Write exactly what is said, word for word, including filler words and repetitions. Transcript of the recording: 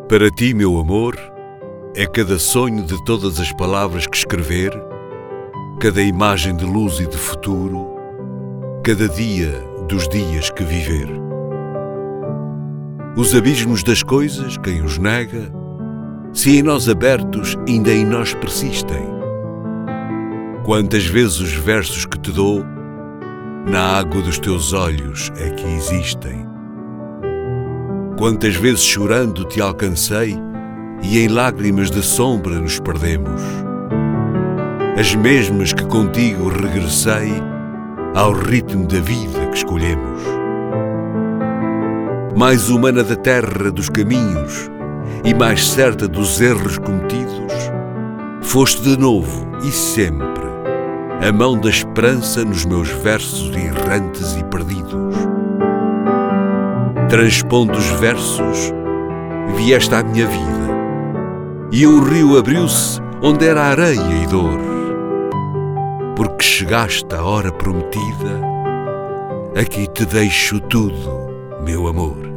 Para ti, meu amor, é cada sonho de todas as palavras que escrever, cada imagem de luz e de futuro, cada dia dos dias que viver. Os abismos das coisas, quem os nega, se em nós abertos ainda em nós persistem. Quantas vezes os versos que te dou, na água dos teus olhos é que existem. Quantas vezes chorando te alcancei e em lágrimas de sombra nos perdemos. As mesmas que contigo regressei ao ritmo da vida que escolhemos. Mais humana da terra dos caminhos e mais certa dos erros cometidos, foste de novo e sempre a mão da esperança nos meus versos errantes e perdidos. Transpondo os versos, vieste à minha vida e um rio abriu-se onde era areia e dor, porque chegaste à hora prometida, aqui te deixo tudo, meu amor.